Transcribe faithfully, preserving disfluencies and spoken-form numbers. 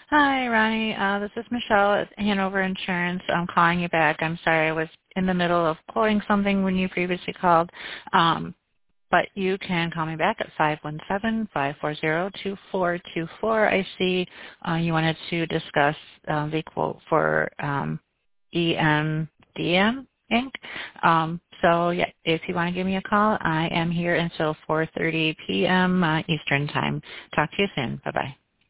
Hi, Ronnie. Uh, this is Michelle at Hanover Insurance. I'm calling you back. I'm sorry I was in the middle of quoting something when you previously called. Um, but you can call me back at five one seven, five four zero, two four two four. I see uh, you wanted to discuss uh, the quote for um, E M D M Incorporated. Um, so, yeah, if you want to give me a call, I am here until four thirty p.m. Uh, Eastern Time. Talk to you soon. Bye-bye.